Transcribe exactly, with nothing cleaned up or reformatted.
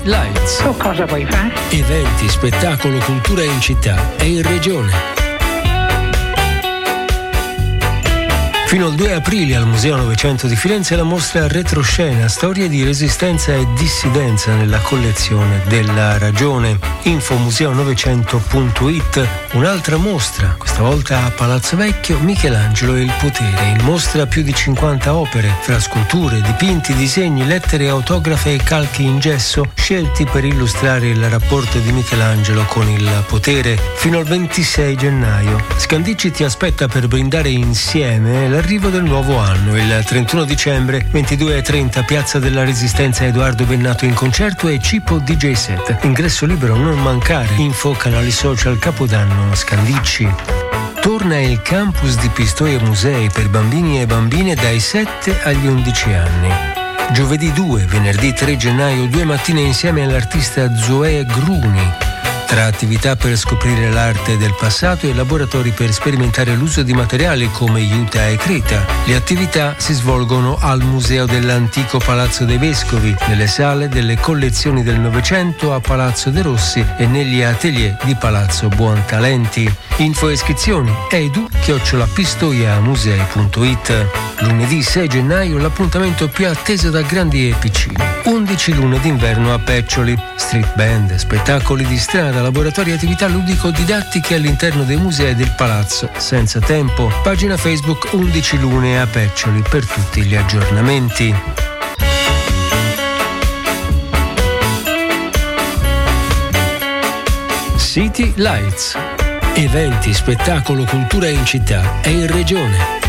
Lights. Tu cosa vuoi fare? Eventi, spettacolo, cultura in città e in regione. Fino al due aprile al Museo Novecento di Firenze la mostra Retroscena, storie di resistenza e dissidenza nella collezione della Ragione. Info museo novecento punto it. Un'altra mostra, questa volta a Palazzo Vecchio, Michelangelo e il potere. In mostra più di cinquanta opere, fra sculture, dipinti, disegni, lettere, autografe e calchi in gesso, scelti per illustrare il rapporto di Michelangelo con il potere. Fino al ventisei gennaio. Scandicci ti aspetta per brindare insieme l'arrivo del nuovo anno. Il trentuno dicembre, ventidue e trenta, Piazza della Resistenza, Edoardo Bennato in concerto e Cipo D J set. Ingresso libero, non mancare. Info, canali social, Capodanno, Scandicci. Torna il campus di Pistoia Musei per bambini e bambine dai sette agli undici anni. Giovedì due, venerdì tre gennaio, due mattine insieme all'artista Zoe Gruni. Tra attività per scoprire l'arte del passato e laboratori per sperimentare l'uso di materiali come juta e creta. Le attività si svolgono al Museo dell'Antico Palazzo dei Vescovi, nelle sale delle collezioni del Novecento a Palazzo De Rossi e negli atelier di Palazzo Buontalenti. Info e iscrizioni edu chiocciola pistoiamusei punto it. Lunedì sei gennaio l'appuntamento più atteso da grandi e piccini. undici lune d'inverno a Peccioli. Street band, spettacoli di strada, laboratori e attività ludico-didattiche all'interno dei musei del palazzo. Senza tempo. Pagina Facebook undici lune a Peccioli per tutti gli aggiornamenti. City Lights. Eventi, spettacolo, cultura in città e in regione.